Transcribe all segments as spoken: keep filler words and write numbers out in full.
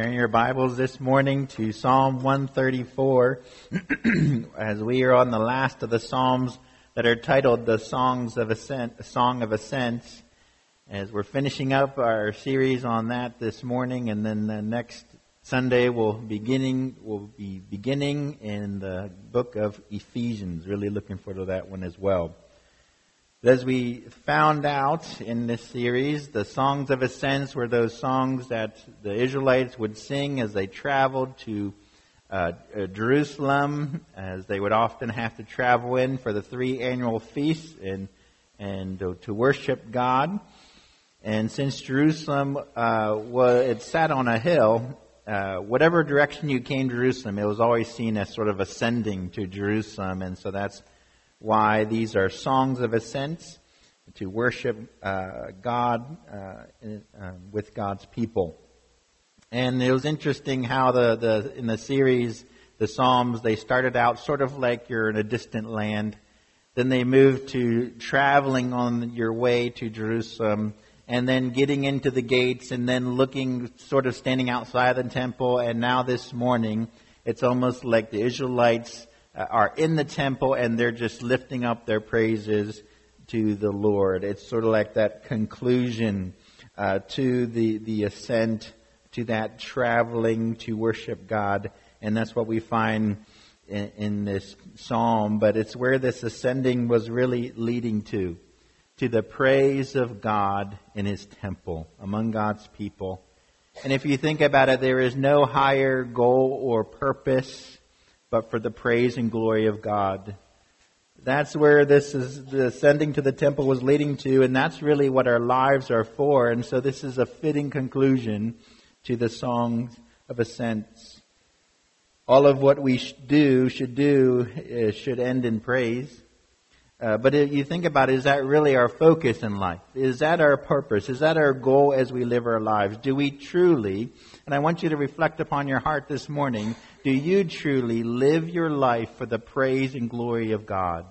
turn your Bibles this morning to Psalm one thirty-four as we are on the last of the Psalms that are titled the Songs of Ascent, a Song of Ascents. As we're finishing up our series on that this morning, and then the next Sunday we'll beginning we'll be beginning in the book of Ephesians. Really looking forward to that one as well. As we found out in this series, the Songs of Ascents were those songs that the Israelites would sing as they traveled to uh, Jerusalem, as they would often have to travel in for the three annual feasts and and uh, to worship God. And since Jerusalem uh, was it sat on a hill, uh, whatever direction you came to Jerusalem, it was always seen as sort of ascending to Jerusalem, and so that's why these are songs of ascents, to worship uh, God uh, in, uh, with God's people. And it was interesting how the, the in the series, the Psalms, they started out sort of like you're in a distant land. Then they moved to traveling on your way to Jerusalem, and then getting into the gates, and then looking, sort of standing outside the temple. And now this morning, it's almost like the Israelites are in the temple and they're just lifting up their praises to the Lord. It's sort of like that conclusion uh, to the, the ascent, to that traveling to worship God. And that's what we find in, in this psalm. But it's where this ascending was really leading to, to the praise of God in His temple, among God's people. And if you think about it, there is no higher goal or purpose but for the praise and glory of God. That's where this is, the ascending to the temple was leading to, and that's really what our lives are for. And so this is a fitting conclusion to the Songs of Ascents. All of what we do, should do, uh, should end in praise. Uh, but if you think about it, is that really our focus in life? Is that our purpose? Is that our goal as we live our lives? Do we truly, and I want you to reflect upon your heart this morning, do you truly live your life for the praise and glory of God?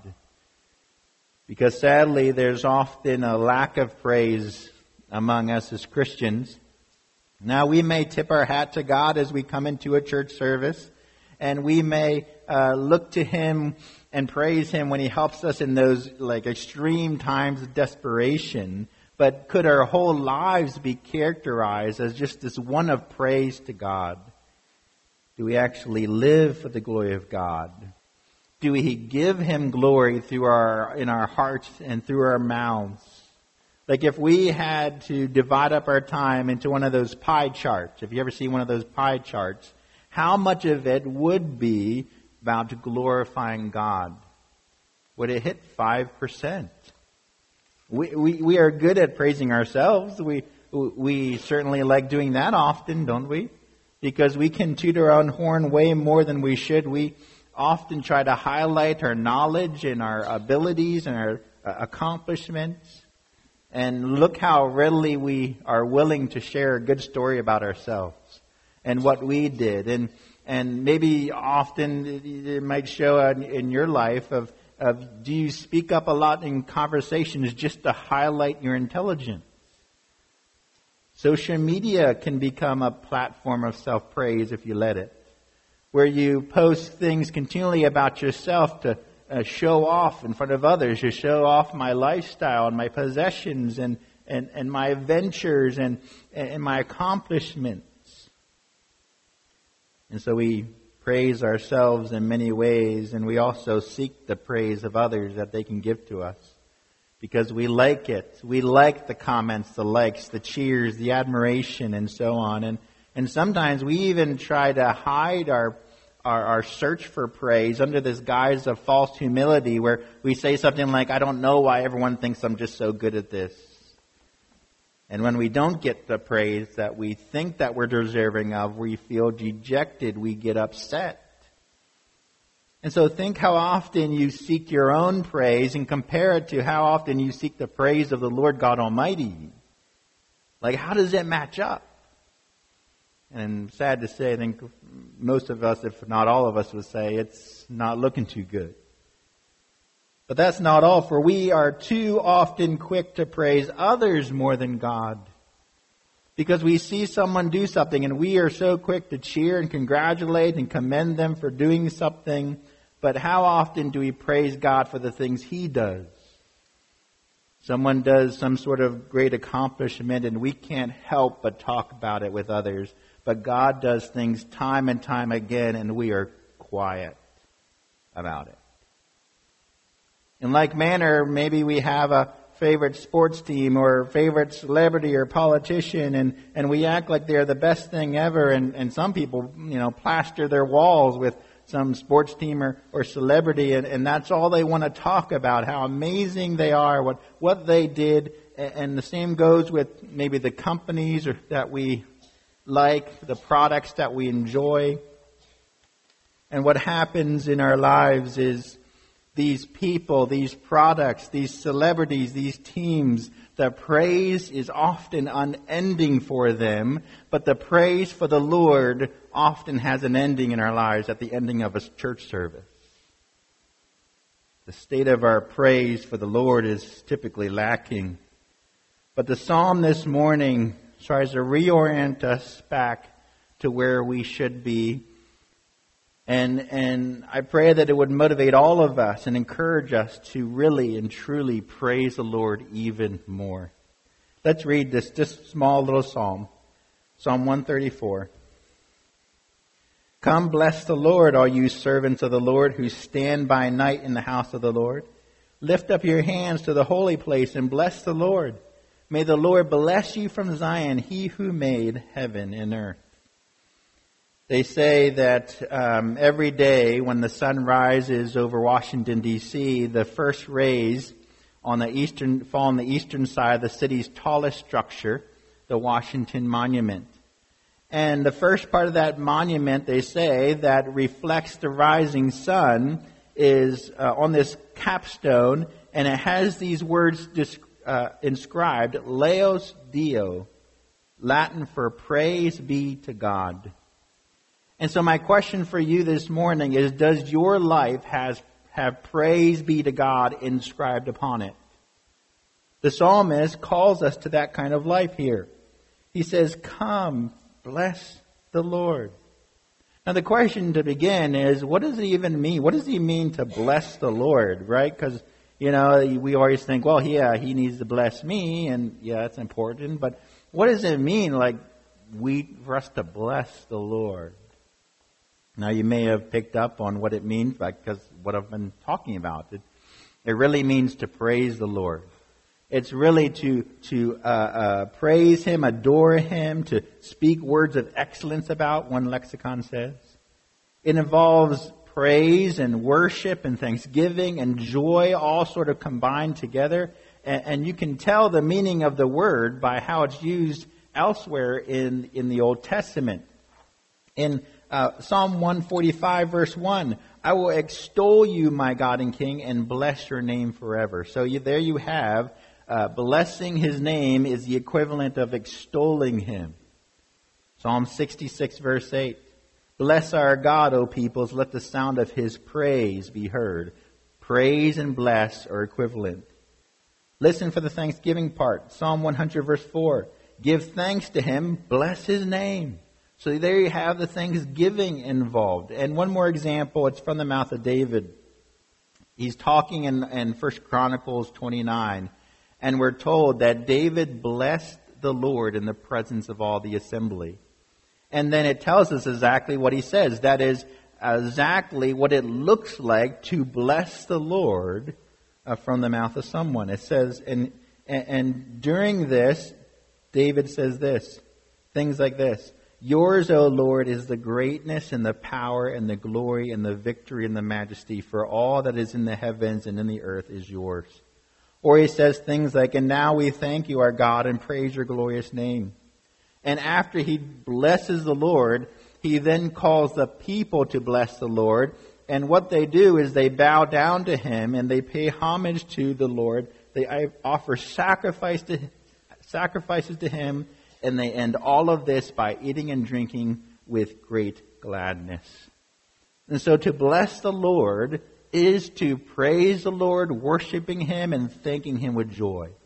Because sadly, there's often a lack of praise among us as Christians. Now, we may tip our hat to God as we come into a church service, and we may uh, look to Him and praise Him when He helps us in those like extreme times of desperation. But could our whole lives be characterized as just this one of praise to God? Do we actually live for the glory of God? Do we give Him glory through our in our hearts and through our mouths? Like if we had to divide up our time into one of those pie charts, if you ever see one of those pie charts, how much of it would be about glorifying God? Would it hit five percent? We, we we are good at praising ourselves. We we certainly like doing that often, don't we? Because we can toot our own horn way more than we should. We often try to highlight our knowledge and our abilities and our uh, accomplishments. And look how readily we are willing to share a good story about ourselves and what we did. And and maybe often it might show in your life of, of do you speak up a lot in conversations just to highlight your intelligence? Social media can become a platform of self-praise if you let it, where you post things continually about yourself to uh, show off in front of others, to show off my lifestyle and my possessions and, and, and my adventures and, and my accomplishments. And so we praise ourselves in many ways, and we also seek the praise of others that they can give to us. Because we like it. We like the comments, the likes, the cheers, the admiration, and so on. And and sometimes we even try to hide our, our our search for praise under this guise of false humility, where we say something like, I don't know why everyone thinks I'm just so good at this. And when we don't get the praise that we think that we're deserving of, we feel dejected, we get upset. And so think how often you seek your own praise and compare it to how often you seek the praise of the Lord God Almighty. Like, how does it match up? And sad to say, I think most of us, if not all of us, would say it's not looking too good. But that's not all, for we are too often quick to praise others more than God. Because we see someone do something and we are so quick to cheer and congratulate and commend them for doing something. But how often do we praise God for the things He does? Someone does some sort of great accomplishment and we can't help but talk about it with others. But God does things time and time again and we are quiet about it. In like manner, maybe we have a favorite sports team or favorite celebrity or politician and, and we act like they're the best thing ever, and, and some people, you know, plaster their walls with some sports team or, or celebrity, and, and that's all they want to talk about, how amazing they are, what, what they did. And the same goes with maybe the companies or that we like, the products that we enjoy. And what happens in our lives is these people, these products, these celebrities, these teams, the praise is often unending for them, but the praise for the Lord often has an ending in our lives at the ending of a church service. The state of our praise for the Lord is typically lacking. But the psalm this morning tries to reorient us back to where we should be. And and I pray that it would motivate all of us and encourage us to really and truly praise the Lord even more. Let's read this just small little psalm. Psalm one thirty-four. Come, bless the Lord, all you servants of the Lord who stand by night in the house of the Lord. Lift up your hands to the holy place and bless the Lord. May the Lord bless you from Zion, He who made heaven and earth. They say that um, every day when the sun rises over Washington, D C, the first rays on the eastern fall on the eastern side of the city's tallest structure, the Washington Monument. And the first part of that monument, they say, that reflects the rising sun is uh, on this capstone, and it has these words uh, inscribed, Laus Deo, Latin for praise be to God. And so my question for you this morning is, does your life has, have praise be to God inscribed upon it? The psalmist calls us to that kind of life here. He says, come, bless the Lord. Now the question to begin is, what does it even mean? What does he mean to bless the Lord, right? Because, you know, we always think, well, yeah, he needs to bless me, and yeah, that's important. But what does it mean, like, we for us to bless the Lord? Now, you may have picked up on what it means because what I've been talking about. It, it really means to praise the Lord. It's really to to uh, uh, praise Him, adore Him, to speak words of excellence about, one lexicon says. It involves praise and worship and thanksgiving and joy all sort of combined together. And, and you can tell the meaning of the word by how it's used elsewhere in, in the Old Testament. In Uh, Psalm one forty-five verse one, I will extol you, my God and King, and bless your name forever. So you, there you have, uh, blessing His name is the equivalent of extolling Him. Psalm sixty-six verse eight, bless our God, O peoples, let the sound of His praise be heard. Praise and bless are equivalent. Listen for the thanksgiving part. Psalm one hundred verse four, give thanks to Him, bless His name. So there you have the thanksgiving involved. And one more example, it's from the mouth of David. He's talking in, in First Chronicles twenty-nine. And we're told that David blessed the Lord in the presence of all the assembly. And then it tells us exactly what he says. That is exactly what it looks like to bless the Lord uh, from the mouth of someone. It says, and, and, and during this, David says this, things like this. Yours, O Lord, is the greatness and the power and the glory and the victory and the majesty, for all that is in the heavens and in the earth is yours. Or he says things like, and now we thank you, our God, and praise your glorious name. And after he blesses the Lord, he then calls the people to bless the Lord. And what they do is they bow down to him and they pay homage to the Lord. They offer sacrifice to, sacrifices to him. And they end all of this by eating and drinking with great gladness. And so to bless the Lord is to praise the Lord, worshiping Him and thanking Him with joy.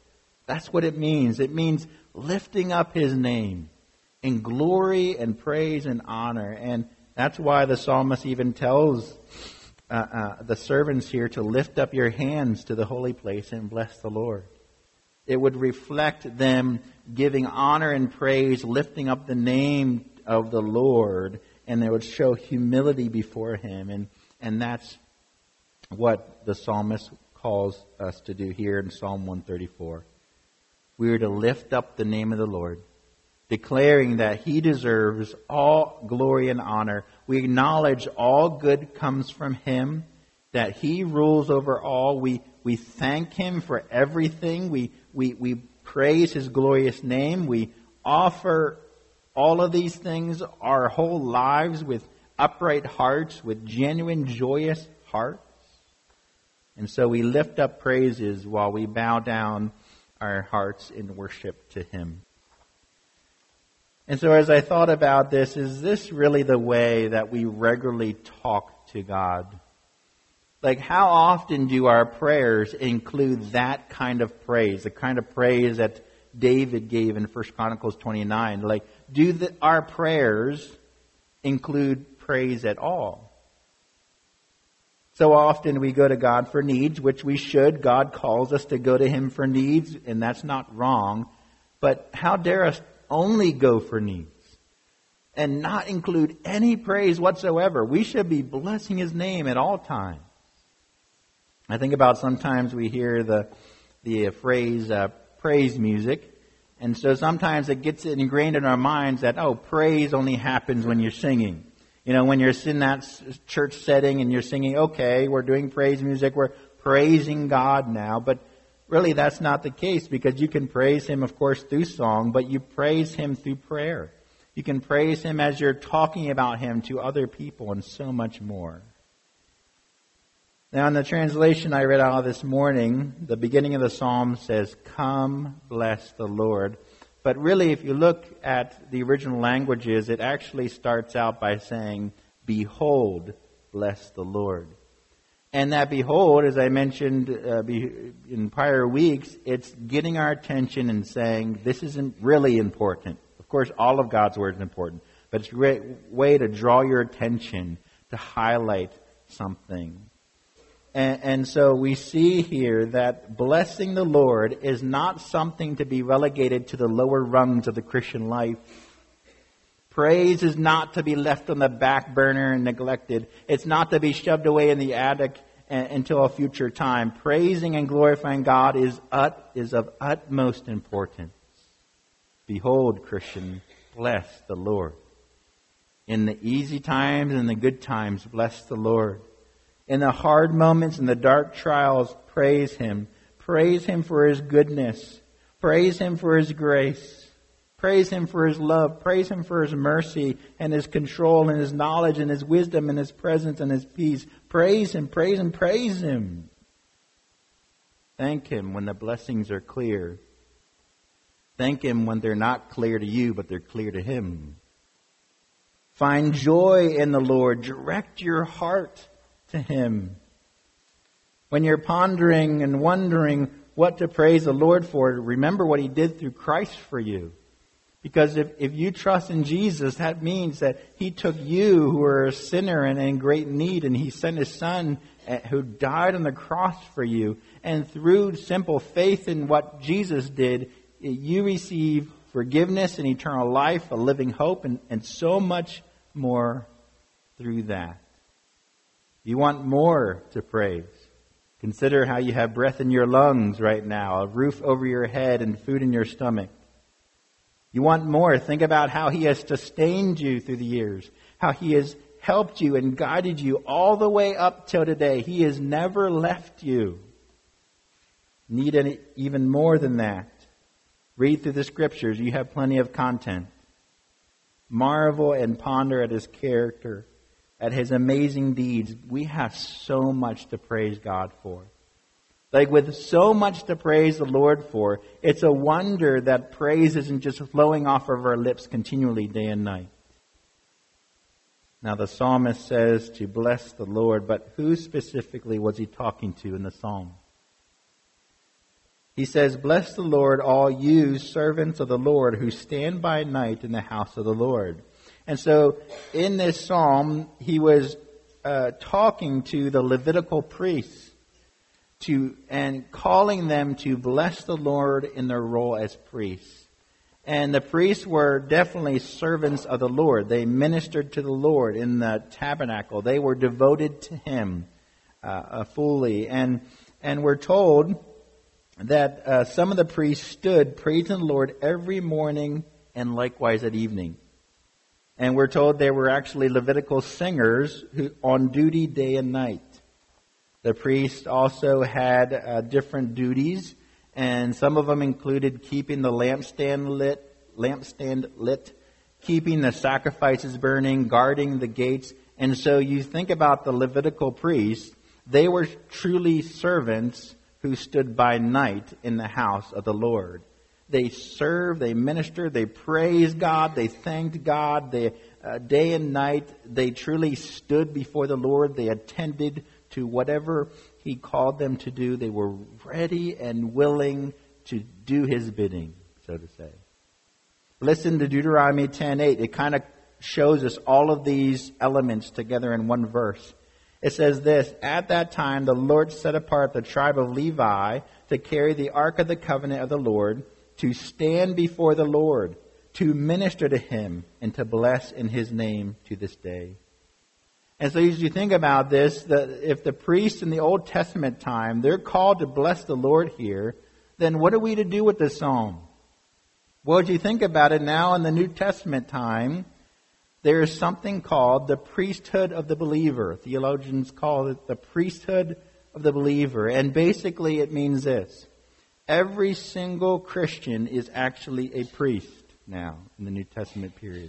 That's what it means. It means lifting up His name in glory and praise and honor. And that's why the psalmist even tells uh, uh, the servants here to lift up your hands to the holy place and bless the Lord. It would reflect them giving honor and praise, lifting up the name of the Lord, and they would show humility before Him. And, and that's what the psalmist calls us to do here in Psalm one thirty-four. We are to lift up the name of the Lord, declaring that He deserves all glory and honor. We acknowledge all good comes from Him, that He rules over all. We we thank Him for everything. We we we praise His glorious name. We offer all of these things, our whole lives, with upright hearts, with genuine, joyous hearts. And so we lift up praises while we bow down our hearts in worship to Him. And so as I thought about this, is this really the way that we regularly talk to God? Like, how often do our prayers include that kind of praise, the kind of praise that David gave in First Chronicles twenty-nine? Like, do the, our prayers include praise at all? So often we go to God for needs, which we should. God calls us to go to Him for needs, and that's not wrong. But how dare us only go for needs and not include any praise whatsoever? We should be blessing His name at all times. I think about sometimes we hear the the phrase uh, praise music, and so sometimes it gets ingrained in our minds that, oh, praise only happens when you're singing. You know, when you're in that church setting and you're singing, okay, we're doing praise music, we're praising God now. But really that's not the case, because you can praise Him, of course, through song, but you praise Him through prayer. You can praise Him as you're talking about Him to other people, and so much more. Now in the translation I read out this morning, the beginning of the psalm says, "Come, bless the Lord." But really, if you look at the original languages, it actually starts out by saying, "Behold, bless the Lord." And that behold, as I mentioned uh, be, in prior weeks, it's getting our attention and saying, this isn't really important. Of course, all of God's Word is important, but it's a great way to draw your attention, to highlight something. And, and so we see here that blessing the Lord is not something to be relegated to the lower rungs of the Christian life. Praise is not to be left on the back burner and neglected. It's not to be shoved away in the attic until a future time. Praising and glorifying God is, ut, is of utmost importance. Behold, Christian, bless the Lord. In the easy times and the good times, bless the Lord. In the hard moments and the dark trials, praise Him. Praise Him for His goodness. Praise Him for His grace. Praise Him for His love. Praise Him for His mercy and His control and His knowledge and His wisdom and His presence and His peace. Praise Him, praise Him, praise Him. Thank Him when the blessings are clear. Thank Him when they're not clear to you, but they're clear to Him. Find joy in the Lord. Direct your heart to Him. When you're pondering and wondering what to praise the Lord for, remember what He did through Christ for you. Because if, if you trust in Jesus, that means that He took you, who are a sinner and in great need, and He sent His Son who died on the cross for you. And through simple faith in what Jesus did, you receive forgiveness and eternal life, a living hope, and, and so much more through that. You want more to praise. Consider how you have breath in your lungs right now, a roof over your head, and food in your stomach. You want more. Think about how He has sustained you through the years, how He has helped you and guided you all the way up till today. He has never left you. Need any, even more than that. Read through the Scriptures. You have plenty of content. Marvel and ponder at His character, at His amazing deeds. We have so much to praise God for. Like, with so much to praise the Lord for, it's a wonder that praise isn't just flowing off of our lips continually day and night. Now the psalmist says to bless the Lord, but who specifically was he talking to in the psalm? He says, "Bless the Lord, all you servants of the Lord who stand by night in the house of the Lord." And so in this psalm, he was uh, talking to the Levitical priests to and calling them to bless the Lord in their role as priests. And the priests were definitely servants of the Lord. They ministered to the Lord in the tabernacle. They were devoted to Him uh, fully. And and we're told that uh, some of the priests stood praising the Lord every morning and likewise at evening. And we're told there were actually Levitical singers who on duty day and night. The priests also had uh, different duties, and some of them included keeping the lampstand lit, lampstand lit, keeping the sacrifices burning, guarding the gates. And so you think about the Levitical priests, they were truly servants who stood by night in the house of the Lord. They served, they ministered, they praised God, they thanked God, they, uh, day and night, they truly stood before the Lord, they attended to whatever He called them to do. They were ready and willing to do His bidding, so to say. Listen to Deuteronomy ten eight. It kind of shows us all of these elements together in one verse. It says this, "At that time the Lord set apart the tribe of Levi to carry the ark of the covenant of the Lord, to stand before the Lord, to minister to Him, and to bless in His name to this day." And so as you think about this, that if the priests in the Old Testament time, they're called to bless the Lord here, then what are we to do with this psalm? Well, as you think about it now in the New Testament time, there is something called the priesthood of the believer. Theologians call it the priesthood of the believer. And basically it means this. Every single Christian is actually a priest now in the New Testament period.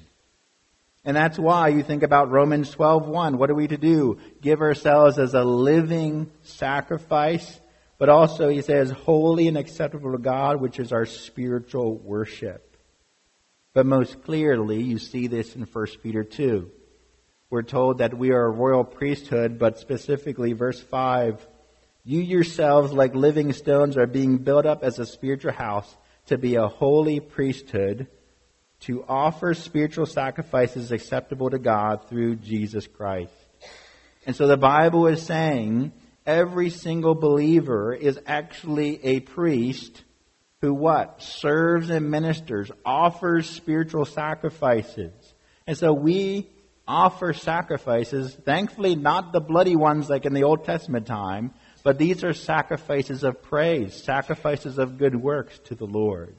And that's why you think about Romans twelve one. What are we to do? Give ourselves as a living sacrifice. But also, he says, holy and acceptable to God, which is our spiritual worship. But most clearly, you see this in First Peter two. We're told that we are a royal priesthood, but specifically verse five. You yourselves, like living stones, are being built up as a spiritual house to be a holy priesthood, to offer spiritual sacrifices acceptable to God through Jesus Christ. And so the Bible is saying every single believer is actually a priest who what? Serves and ministers, offers spiritual sacrifices. And so we offer sacrifices, thankfully not the bloody ones like in the Old Testament time, but these are sacrifices of praise, sacrifices of good works to the Lord.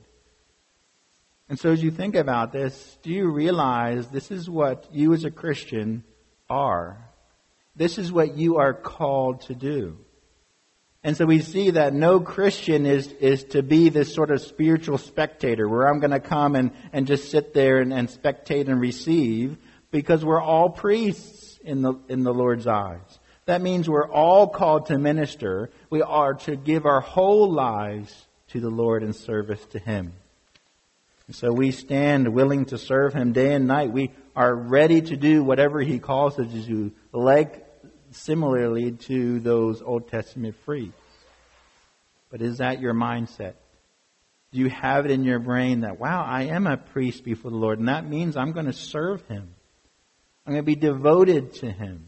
And so as you think about this, do you realize this is what you as a Christian are? This is what you are called to do. And so we see that no Christian is, is to be this sort of spiritual spectator where I'm going to come and, and just sit there and, and spectate and receive, because we're all priests in the, in the Lord's eyes. That means we're all called to minister. We are to give our whole lives to the Lord in service to Him. And so we stand willing to serve Him day and night. We are ready to do whatever He calls us to do, like similarly to those Old Testament priests. But is that your mindset? Do you have it in your brain that, wow, I am a priest before the Lord, and that means I'm going to serve Him. I'm going to be devoted to Him.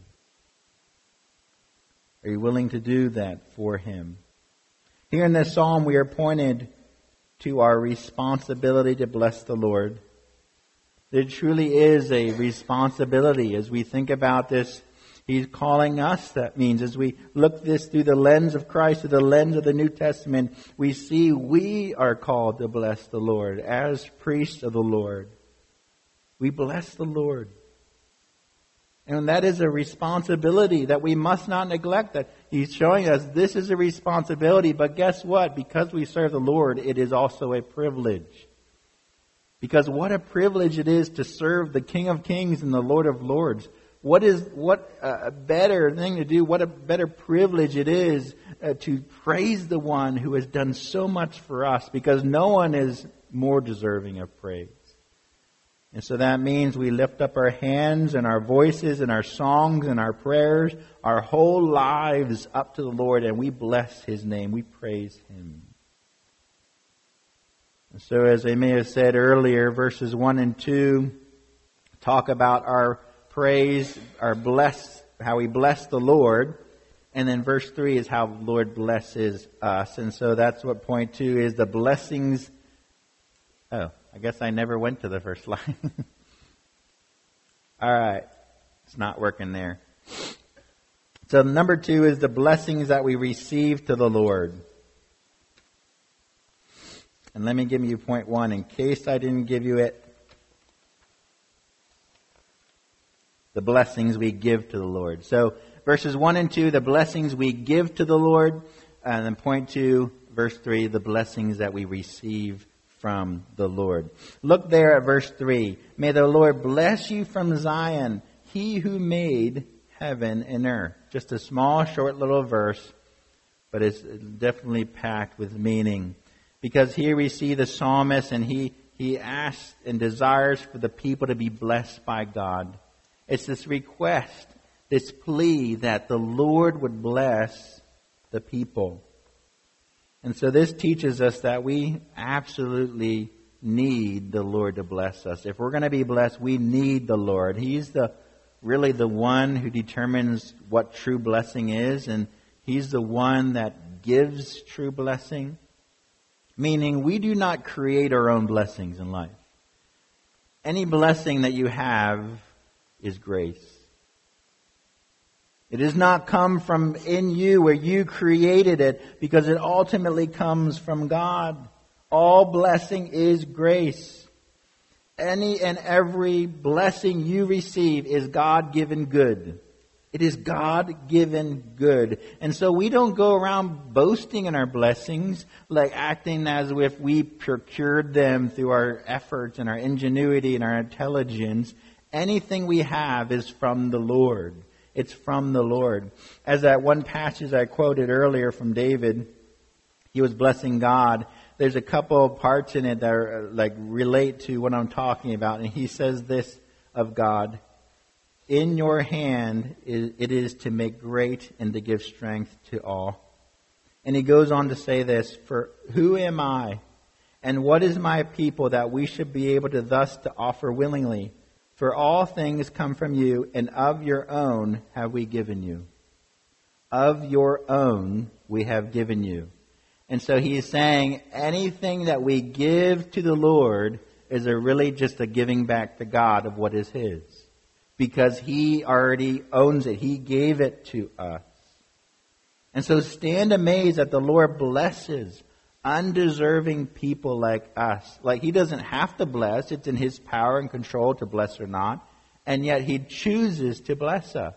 Are you willing to do that for Him? Here in this psalm, we are pointed to our responsibility to bless the Lord. There truly is a responsibility as we think about this. He's calling us, that means, as we look this through the lens of Christ, through the lens of the New Testament, we see we are called to bless the Lord as priests of the Lord. We bless the Lord. And that is a responsibility that we must not neglect. That He's showing us this is a responsibility, but guess what? Because we serve the Lord, it is also a privilege. Because what a privilege it is to serve the King of Kings and the Lord of Lords. What is what a better thing to do? What a better privilege it is uh, to praise the one who has done so much for us, because no one is more deserving of praise. And so that means we lift up our hands and our voices and our songs and our prayers, our whole lives up to the Lord, and we bless His name. We praise Him. So as I may have said earlier, verses one and two talk about our praise, our bless, how we bless the Lord. And then verse three is how the Lord blesses us. And so that's what point two is, the blessings. Oh, I guess I never went to the first line. All right. It's not working there. So number two is the blessings that we receive to the Lord. And let me give you point one in case I didn't give you it. The blessings we give to the Lord. So verses one and two, the blessings we give to the Lord. And then point two, verse three, the blessings that we receive from the Lord. Look there at verse three. May the Lord bless you from Zion, He who made heaven and earth. Just a small, short little verse, but it's definitely packed with meaning. Because here we see the psalmist, and he, he asks and desires for the people to be blessed by God. It's this request, this plea that the Lord would bless the people. And so this teaches us that we absolutely need the Lord to bless us. If we're going to be blessed, we need the Lord. He's the really the one who determines what true blessing is, and He's the one that gives true blessing. Meaning we do not create our own blessings in life. Any blessing that you have is grace. It does not come from in you where you created it, because it ultimately comes from God. All blessing is grace. Any and every blessing you receive is God-given good. It is God-given good. And so we don't go around boasting in our blessings, like acting as if we procured them through our efforts and our ingenuity and our intelligence. Anything we have is from the Lord. It's from the Lord. As that one passage I quoted earlier from David, he was blessing God. There's a couple of parts in it that are, like relate to what I'm talking about. And he says this of God: in your hand it is to make great and to give strength to all. And he goes on to say this: for who am I and what is my people that we should be able to thus to offer willingly? For all things come from you, and of your own have we given you. Of your own we have given you. And so he is saying anything that we give to the Lord is a really just a giving back to God of what is His. Because He already owns it. He gave it to us. And so stand amazed that the Lord blesses undeserving people like us. Like He doesn't have to bless. It's in His power and control to bless or not. And yet He chooses to bless us.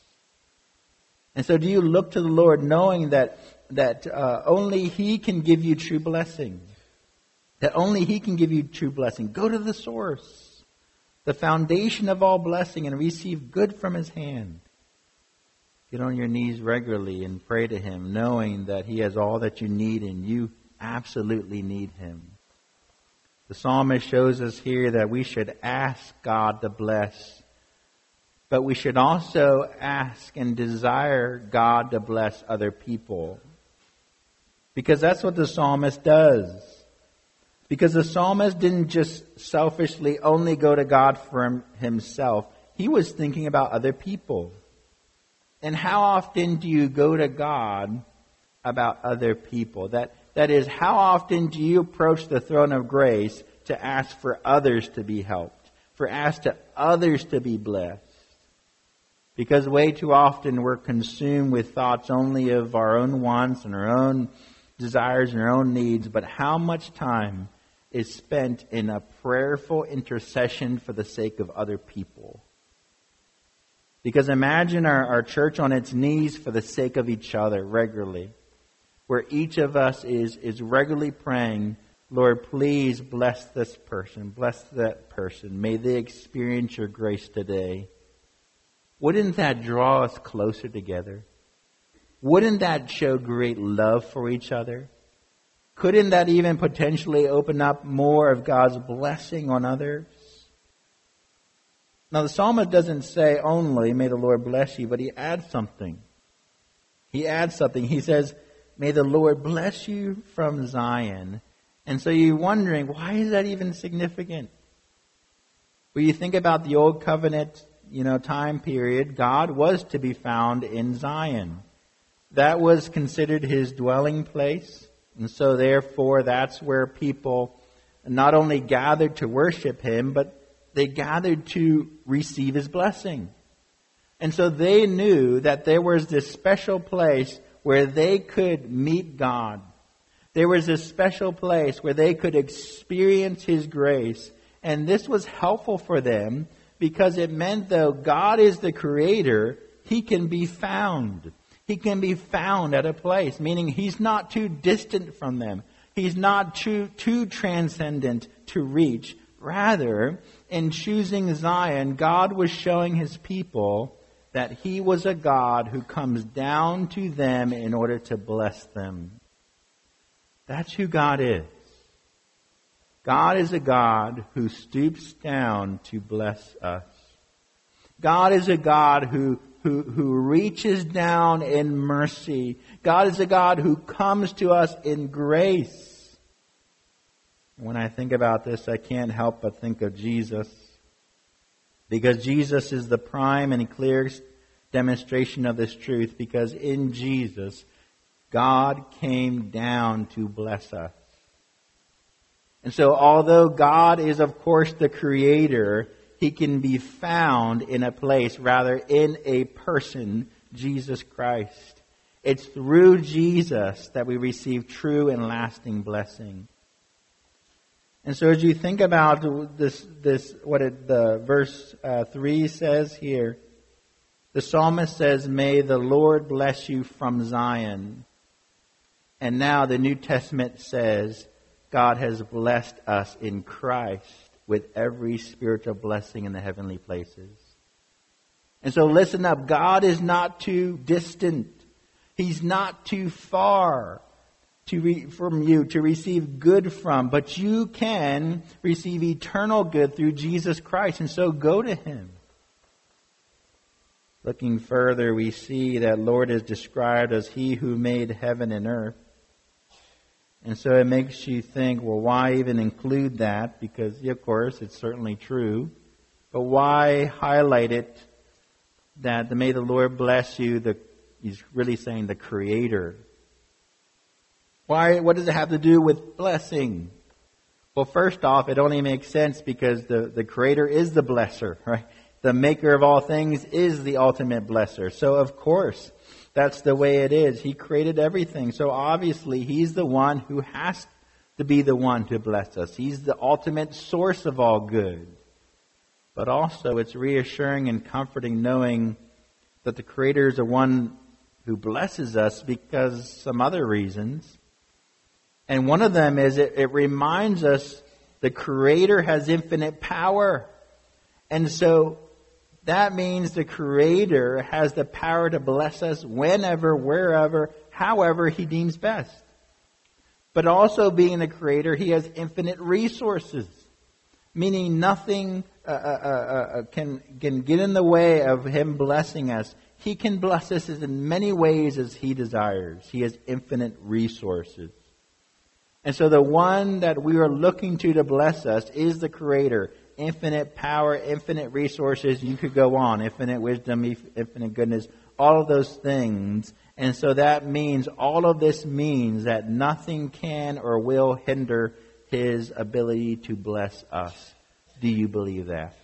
And so do you look to the Lord knowing that that uh, only He can give you true blessing? That only He can give you true blessing. Go to the source, the foundation of all blessing, and receive good from His hand. Get on your knees regularly and pray to Him, knowing that He has all that you need and you absolutely need Him. The psalmist shows us here that we should ask God to bless, but we should also ask and desire God to bless other people. Because that's what the psalmist does. Because the psalmist didn't just selfishly only go to God for himself. He was thinking about other people. And how often do you go to God about other people? That That is, how often do you approach the throne of grace to ask for others to be helped? For ask to others to be blessed? Because way too often we're consumed with thoughts only of our own wants and our own desires and our own needs. But how much time is spent in a prayerful intercession for the sake of other people? Because imagine our, our church on its knees for the sake of each other regularly, where each of us is, is regularly praying, Lord, please bless this person, bless that person. May they experience your grace today. Wouldn't that draw us closer together? Wouldn't that show great love for each other? Couldn't that even potentially open up more of God's blessing on others? Now the psalmist doesn't say only, may the Lord bless you, but he adds something. He adds something. He says, may the Lord bless you from Zion, And so you're wondering, why is that even significant? When you think about the Old Covenant, you know, time period, God was to be found in Zion. That was considered his dwelling place. And so therefore, that's where people not only gathered to worship him, but they gathered to receive his blessing. And so they knew that there was this special place where they could meet God. There was this special place where they could experience his grace. And this was helpful for them because it meant, though God is the creator, he can be found. He can be found at a place, meaning he's not too distant from them. He's not too, too transcendent to reach. Rather, in choosing Zion, God was showing his people that he was a God who comes down to them in order to bless them. That's who God is. God is a God who stoops down to bless us. God is a God who, who, who reaches down in mercy. God is a God who comes to us in grace. When I think about this, I can't help but think of Jesus. Because Jesus is the prime and clearest demonstration of this truth. Because in Jesus, God came down to bless us. And so although God is, of course, the creator, he can be found in a place, rather in a person, Jesus Christ. It's through Jesus that we receive true and lasting blessing. And so as you think about this, this what it, the verse uh, three says here, the psalmist says, "May the Lord bless you from Zion." And now the New Testament says, God has blessed us in Christ with every spiritual blessing in the heavenly places. And so listen up, God is not too distant. He's not too far to re- from you to receive good from, but you can receive eternal good through Jesus Christ, and so go to him. Looking further, we see that Lord is described as he who made heaven and earth. And so it makes you think, well, why even include that? Because, of course, it's certainly true. But why highlight it that the may the Lord bless you, the, he's really saying the Creator. Why? What does it have to do with blessing? Well, first off, it only makes sense because the, the Creator is the blesser, right? The maker of all things is the ultimate blesser. So, of course, that's the way it is. He created everything. So obviously, he's the one who has to be the one to bless us. He's the ultimate source of all good. But also, it's reassuring and comforting knowing that the Creator is the one who blesses us because some other reasons. And one of them is it, it reminds us the Creator has infinite power. And so that means the Creator has the power to bless us whenever, wherever, however he deems best. But also being the Creator, he has infinite resources. Meaning nothing uh, uh, uh, can, can get in the way of him blessing us. He can bless us in many ways as he desires. He has infinite resources. And so the one that we are looking to to bless us is the Creator. Infinite power, infinite resources, you could go on. Infinite wisdom, infinite goodness, all of those things. And so that means, all of this means that nothing can or will hinder his ability to bless us. Do you believe that?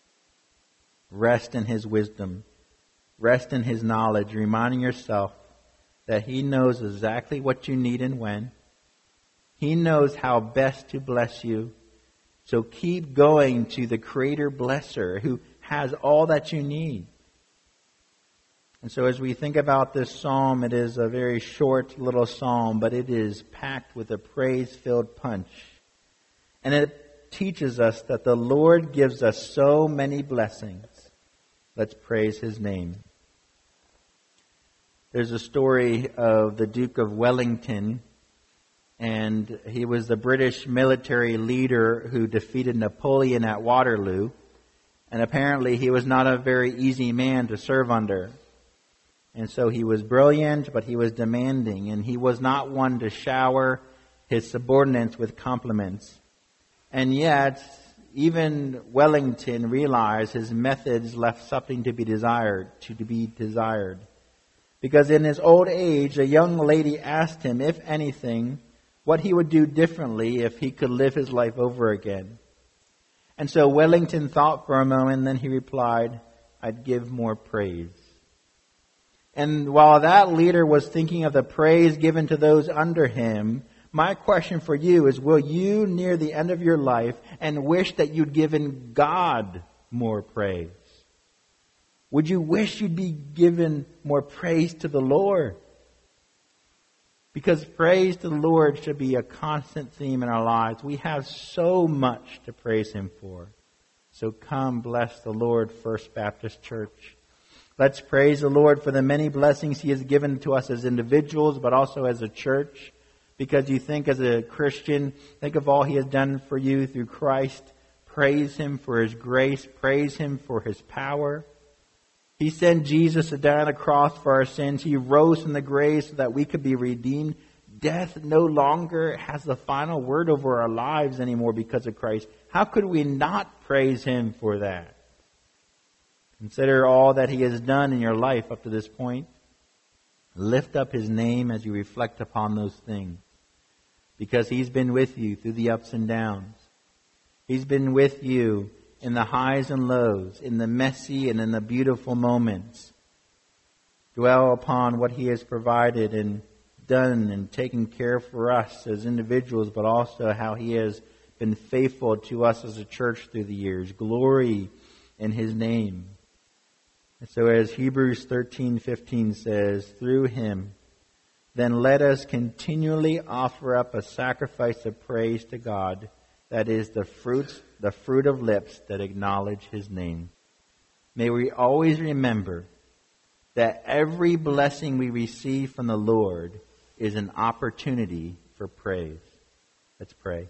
Rest in his wisdom. Rest in his knowledge, reminding yourself that he knows exactly what you need and when. He knows how best to bless you. So keep going to the Creator Blesser who has all that you need. And so as we think about this psalm, it is a very short little psalm, but it is packed with a praise-filled punch. And it teaches us that the Lord gives us so many blessings. Let's praise his name. There's a story of the Duke of Wellington. And he was the British military leader who defeated Napoleon at Waterloo. And apparently he was not a very easy man to serve under. And so he was brilliant, but he was demanding. And he was not one to shower. his subordinates with compliments. And yet, even Wellington realized his methods left something to be desired, to be desired. Because in his old age, a young lady asked him, if anything, what he would do differently if he could live his life over again. And so Wellington thought for a moment, and then he replied, I'd give more praise. And while that leader was thinking of the praise given to those under him, my question for you is, will you near the end of your life and wish that you'd given God more praise? Would you wish you'd be given more praise to the Lord? Because praise to the Lord should be a constant theme in our lives. We have so much to praise Him for. So come, bless the Lord, First Baptist Church. Let's praise the Lord for the many blessings He has given to us as individuals, but also as a church. Because you think as a Christian, think of all He has done for you through Christ. Praise Him for His grace. Praise Him for His power. He sent Jesus to die on the cross for our sins. He rose from the grave so that we could be redeemed. Death no longer has the final word over our lives anymore because of Christ. How could we not praise Him for that? Consider all that He has done in your life up to this point. Lift up His name as you reflect upon those things. Because He's been with you through the ups and downs. He's been with you in the highs and lows, in the messy and in the beautiful moments. Dwell upon what He has provided and done and taken care for us as individuals, but also how He has been faithful to us as a church through the years. Glory in His name. And so as Hebrews thirteen fifteen says, through Him, then let us continually offer up a sacrifice of praise to God, that is the fruits, the fruit of lips that acknowledge His name. May we always remember that every blessing we receive from the Lord is an opportunity for praise. Let's pray.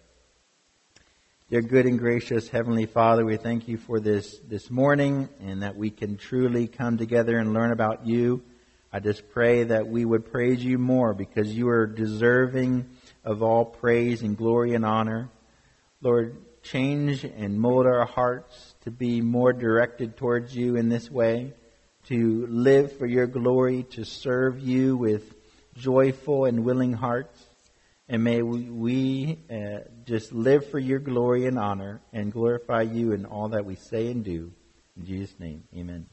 Dear good and gracious Heavenly Father, we thank You for this, this morning and that we can truly come together and learn about You. I just pray that we would praise You more because You are deserving of all praise and glory and honor. Lord, change and mold our hearts to be more directed towards You in this way, to live for Your glory, to serve You with joyful and willing hearts. And may we, we uh, just live for Your glory and honor and glorify You in all that we say and do. In Jesus' name, amen.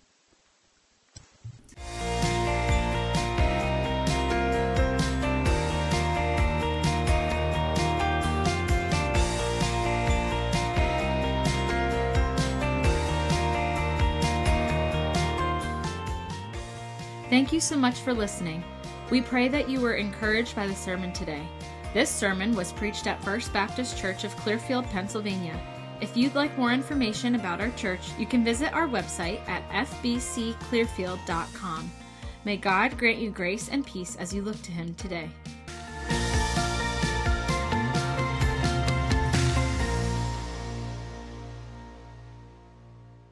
Thank you so much for listening. We pray that you were encouraged by the sermon today. This sermon was preached at First Baptist Church of Clearfield, Pennsylvania. If you'd like more information about our church, you can visit our website at f b c clearfield dot com. May God grant you grace and peace as you look to Him today.